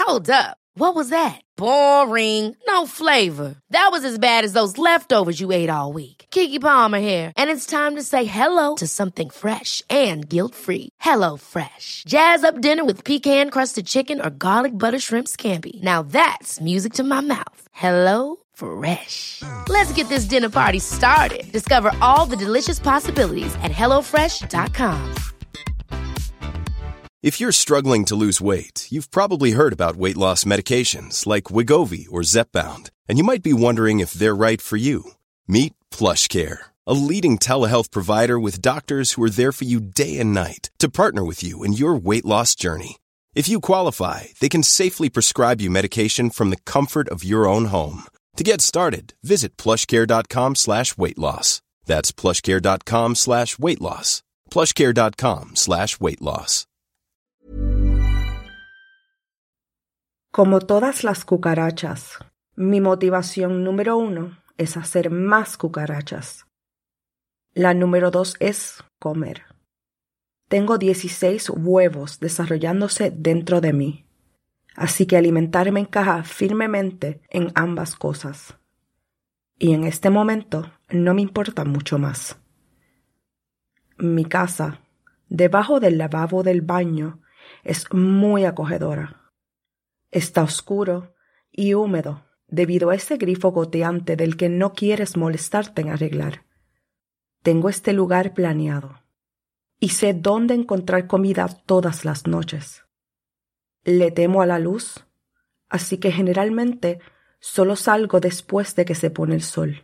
Hold up. What was that? Boring. No flavor. That was as bad as those leftovers you ate all week. Keke Palmer here, and it's time to say hello to something fresh and guilt-free. Hello Fresh. Jazz up dinner with pecan-crusted chicken or garlic butter shrimp scampi. Now that's music to my mouth. Hello Fresh. Let's get this dinner party started. Discover all the delicious possibilities at hellofresh.com. If you're struggling to lose weight, you've probably heard about weight loss medications like Wegovy or Zepbound, and you might be wondering if they're right for you. Meet PlushCare, a leading telehealth provider with doctors who are there for you day and night to partner with you in your weight loss journey. If you qualify, they can safely prescribe you medication from the comfort of your own home. To get started, visit plushcare.com/weightloss. That's plushcare.com/weightloss. plushcare.com/weightloss. Como todas las cucarachas, mi motivación número 1 es hacer más cucarachas. La número 2 es comer. Tengo 16 huevos desarrollándose dentro de mí, así que alimentarme encaja firmemente en ambas cosas. Y en este momento no me importa mucho más. Mi casa, debajo del lavabo del baño, es muy acogedora. Está oscuro y húmedo debido a ese grifo goteante del que no quieres molestarte en arreglar. Tengo este lugar planeado y sé dónde encontrar comida todas las noches. Le temo a la luz, así que generalmente solo salgo después de que se pone el sol.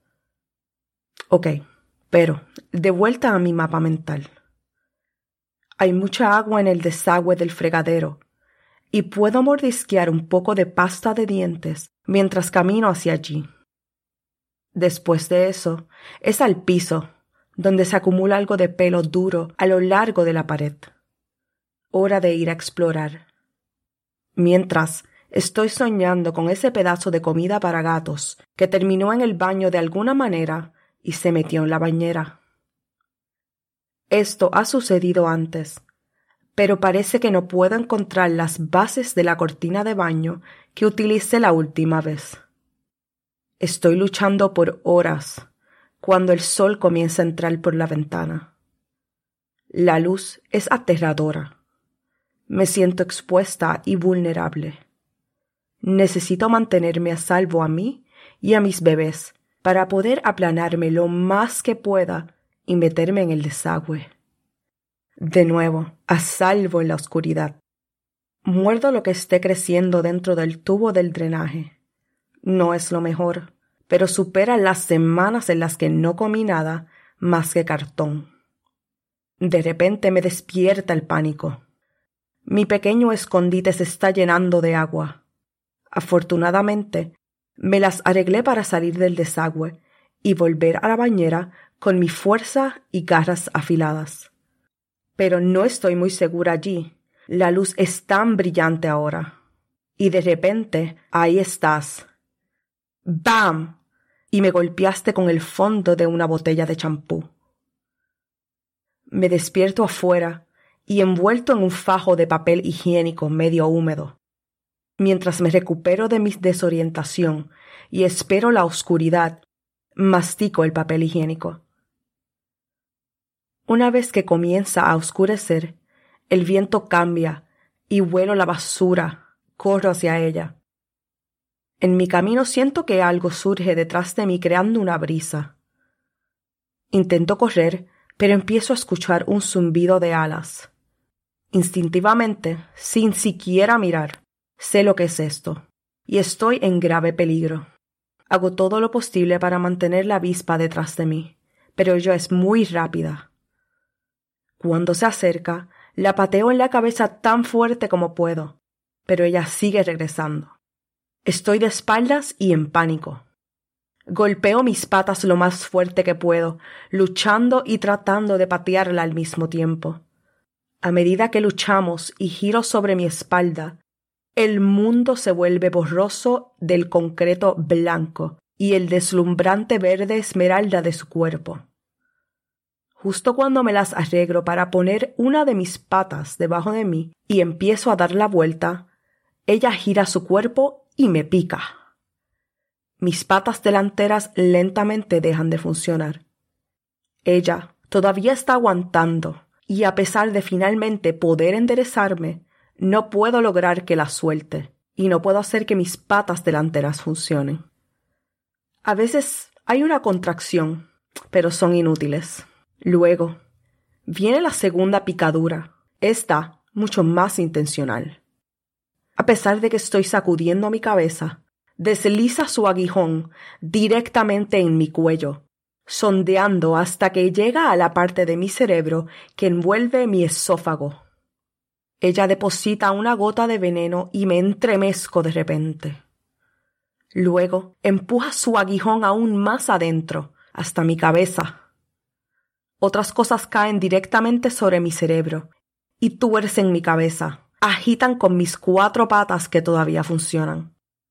Ok, pero de vuelta a mi mapa mental. Hay mucha agua en el desagüe del fregadero y puedo mordisquear un poco de pasta de dientes mientras camino hacia allí. Después de eso, es al piso, donde se acumula algo de pelo duro a lo largo de la pared. Hora de ir a explorar. Mientras, estoy soñando con ese pedazo de comida para gatos que terminó en el baño de alguna manera y se metió en la bañera. Esto ha sucedido antes, pero parece que no puedo encontrar las bases de la cortina de baño que utilicé la última vez. Estoy luchando por horas cuando el sol comienza a entrar por la ventana. La luz es aterradora. Me siento expuesta y vulnerable. Necesito mantenerme a salvo a mí y a mis bebés para poder aplanarme lo más que pueda y meterme en el desagüe. De nuevo, a salvo en la oscuridad. Muerdo lo que esté creciendo dentro del tubo del drenaje. No es lo mejor, pero supera las semanas en las que no comí nada más que cartón. De repente me despierta el pánico. Mi pequeño escondite se está llenando de agua. Afortunadamente, me las arreglé para salir del desagüe y volver a la bañera con mi fuerza y garras afiladas. Pero no estoy muy segura allí. La luz es tan brillante ahora. Y de repente, ahí estás. ¡Bam! Y me golpeaste con el fondo de una botella de champú. Me despierto afuera y envuelto en un fajo de papel higiénico medio húmedo. Mientras me recupero de mi desorientación y espero la oscuridad, mastico el papel higiénico. Una vez que comienza a oscurecer, el viento cambia y huelo la basura. Corro hacia ella. En mi camino siento que algo surge detrás de mí creando una brisa. Intento correr, pero empiezo a escuchar un zumbido de alas. Instintivamente, sin siquiera mirar, sé lo que es esto, y estoy en grave peligro. Hago todo lo posible para mantener la avispa detrás de mí, pero ella es muy rápida. Cuando se acerca, la pateo en la cabeza tan fuerte como puedo, pero ella sigue regresando. Estoy de espaldas y en pánico. Golpeo mis patas lo más fuerte que puedo, luchando y tratando de patearla al mismo tiempo. A medida que luchamos y giro sobre mi espalda, el mundo se vuelve borroso del concreto blanco y el deslumbrante verde esmeralda de su cuerpo. Justo cuando me las arreglo para poner una de mis patas debajo de mí y empiezo a dar la vuelta, ella gira su cuerpo y me pica. Mis patas delanteras lentamente dejan de funcionar. Ella todavía está aguantando y a pesar de finalmente poder enderezarme, no puedo lograr que la suelte y no puedo hacer que mis patas delanteras funcionen. A veces hay una contracción, pero son inútiles. Luego viene la segunda picadura, esta mucho más intencional. A pesar de que estoy sacudiendo mi cabeza, desliza su aguijón directamente en mi cuello, sondeando hasta que llega a la parte de mi cerebro que envuelve mi esófago. Ella deposita una gota de veneno y me entremezco de repente. Luego empuja su aguijón aún más adentro, hasta mi cabeza. Otras cosas caen directamente sobre mi cerebro y tuercen mi cabeza, agitan con mis 4 patas que todavía funcionan.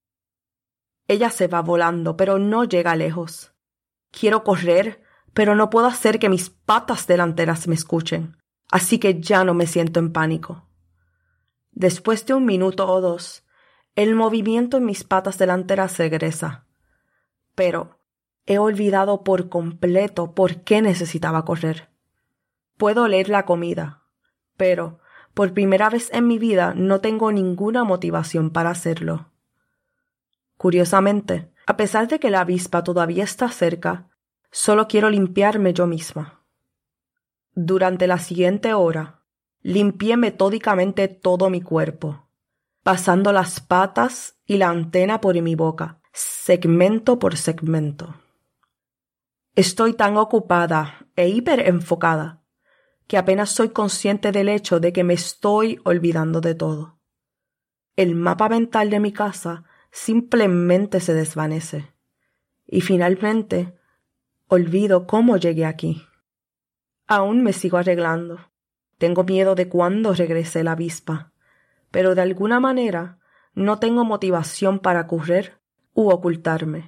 Ella se va volando, pero no llega lejos. Quiero correr, pero no puedo hacer que mis patas delanteras me escuchen, así que ya no me siento en pánico. Después de 1 minuto o 2, el movimiento en mis patas delanteras regresa, pero he olvidado por completo por qué necesitaba correr. Puedo oler la comida, pero por primera vez en mi vida no tengo ninguna motivación para hacerlo. Curiosamente, a pesar de que la avispa todavía está cerca, solo quiero limpiarme yo misma. Durante la siguiente hora, limpié metódicamente todo mi cuerpo, pasando las patas y la antena por mi boca, segmento por segmento. Estoy tan ocupada e hiperenfocada que apenas soy consciente del hecho de que me estoy olvidando de todo. El mapa mental de mi casa simplemente se desvanece y finalmente olvido cómo llegué aquí. Aún me sigo arreglando. Tengo miedo de cuándo regrese la avispa, pero de alguna manera no tengo motivación para correr u ocultarme.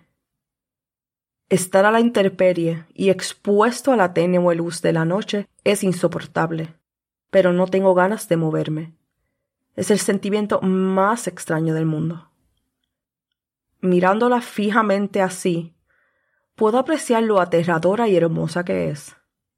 Estar a la intemperie y expuesto a la tenue luz de la noche es insoportable, pero no tengo ganas de moverme. Es el sentimiento más extraño del mundo. Mirándola fijamente así, puedo apreciar lo aterradora y hermosa que es.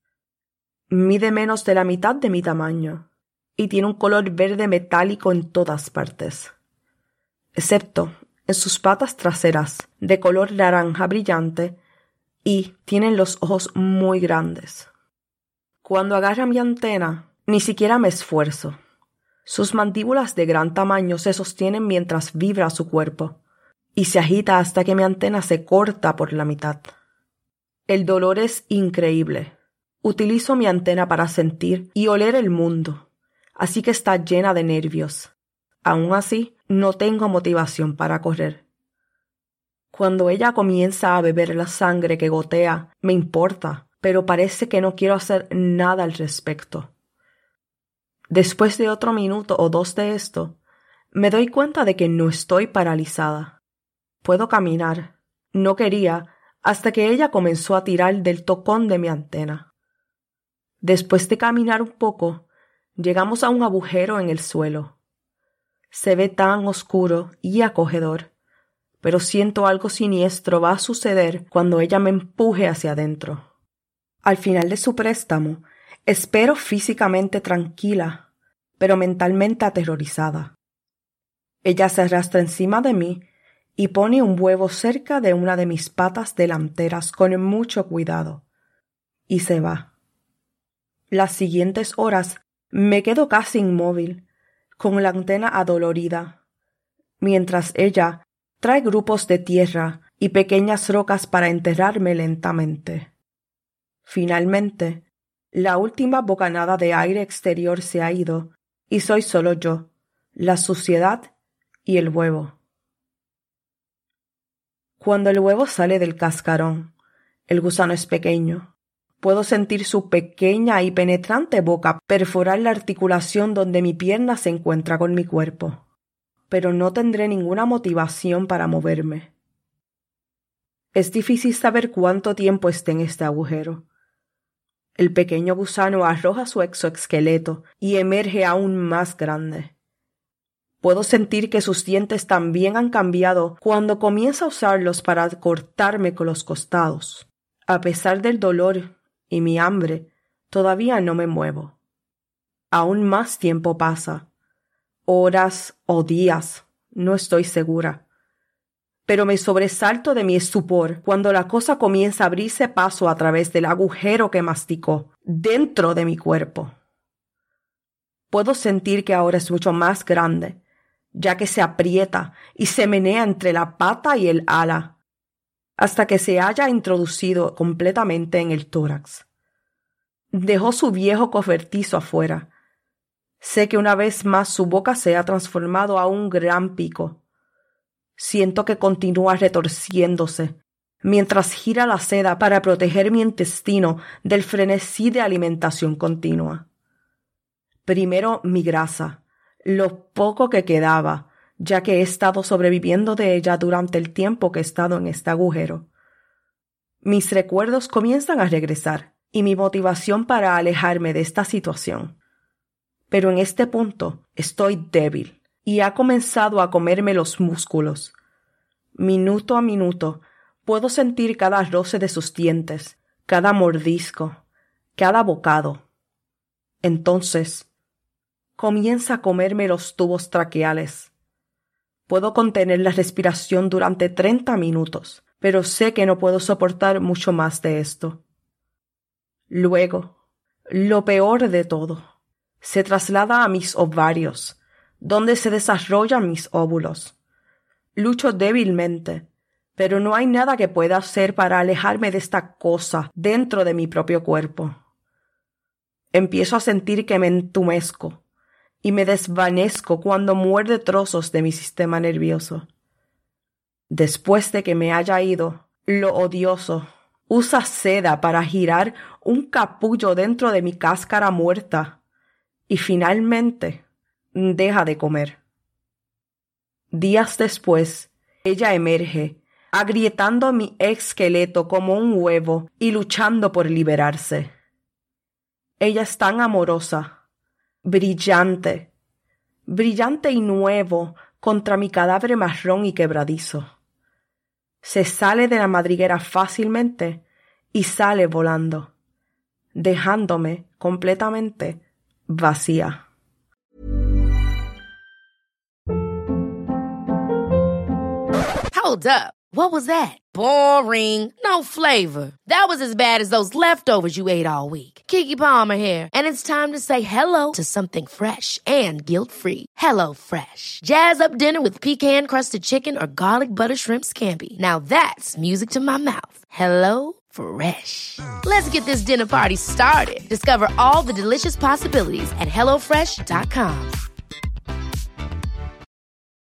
Mide menos de la mitad de mi tamaño y tiene un color verde metálico en todas partes, excepto en sus patas traseras de color naranja brillante y tienen los ojos muy grandes. Cuando agarra mi antena, ni siquiera me esfuerzo. Sus mandíbulas de gran tamaño se sostienen mientras vibra su cuerpo y se agita hasta que mi antena se corta por la mitad. El dolor es increíble. Utilizo mi antena para sentir y oler el mundo, así que está llena de nervios. Aún así, no tengo motivación para correr. Cuando ella comienza a beber la sangre que gotea, me importa, pero parece que no quiero hacer nada al respecto. Después de otro minuto o 2 de esto, me doy cuenta de que no estoy paralizada. Puedo caminar. No quería hasta que ella comenzó a tirar del tocón de mi antena. Después de caminar un poco, llegamos a un agujero en el suelo. Se ve tan oscuro y acogedor, pero siento algo siniestro va a suceder cuando ella me empuje hacia adentro. Al final de su préstamo, espero físicamente tranquila, pero mentalmente aterrorizada. Ella se arrastra encima de mí y pone un huevo cerca de una de mis patas delanteras con mucho cuidado, y se va. Las siguientes horas me quedo casi inmóvil, con la antena adolorida, mientras ella trae grupos de tierra y pequeñas rocas para enterrarme lentamente. Finalmente, la última bocanada de aire exterior se ha ido y soy solo yo, la suciedad y el huevo. Cuando el huevo sale del cascarón, el gusano es pequeño. Puedo sentir su pequeña y penetrante boca perforar la articulación donde mi pierna se encuentra con mi cuerpo, pero no tendré ninguna motivación para moverme. Es difícil saber cuánto tiempo esté en este agujero. El pequeño gusano arroja su exoesqueleto y emerge aún más grande. Puedo sentir que sus dientes también han cambiado cuando comienza a usarlos para cortarme con los costados. A pesar del dolor y mi hambre, todavía no me muevo. Aún más tiempo pasa. Horas o días, no estoy segura. Pero me sobresalto de mi estupor cuando la cosa comienza a abrirse paso a través del agujero que masticó dentro de mi cuerpo. Puedo sentir que ahora es mucho más grande, ya que se aprieta y se menea entre la pata y el ala, hasta que se haya introducido completamente en el tórax. Dejó su viejo cobertizo afuera. Sé que una vez más su boca se ha transformado a un gran pico. Siento que continúa retorciéndose, mientras gira la seda para proteger mi intestino del frenesí de alimentación continua. Primero mi grasa, lo poco que quedaba, ya que he estado sobreviviendo de ella durante el tiempo que he estado en este agujero. Mis recuerdos comienzan a regresar y mi motivación para alejarme de esta situación. Pero en este punto estoy débil y ha comenzado a comerme los músculos. Minuto a minuto puedo sentir cada roce de sus dientes, cada mordisco, cada bocado. Entonces comienza a comerme los tubos traqueales. Puedo contener la respiración durante 30 minutos, pero sé que no puedo soportar mucho más de esto. Luego, lo peor de todo, se traslada a mis ovarios, donde se desarrollan mis óvulos. Lucho débilmente, pero no hay nada que pueda hacer para alejarme de esta cosa dentro de mi propio cuerpo. Empiezo a sentir que me entumezco y me desvanezco cuando muerde trozos de mi sistema nervioso. Después de que me haya ido, lo odioso usa seda para girar un capullo dentro de mi cáscara muerta y finalmente deja de comer. Días después, ella emerge, agrietando mi esqueleto como un huevo y luchando por liberarse. Ella es tan amorosa, brillante y nuevo contra mi cadáver marrón y quebradizo. Se sale de la madriguera fácilmente y sale volando, dejándome completamente vacía. Hold up. What was that? Boring. No flavor. That was as bad as those leftovers you ate all week. Keke Palmer here, and it's time to say hello to something fresh and guilt-free. HelloFresh. Jazz up dinner with pecan-crusted chicken or garlic butter shrimp scampi. Now that's music to my mouth. HelloFresh. Let's get this dinner party started. Discover all the delicious possibilities at HelloFresh.com.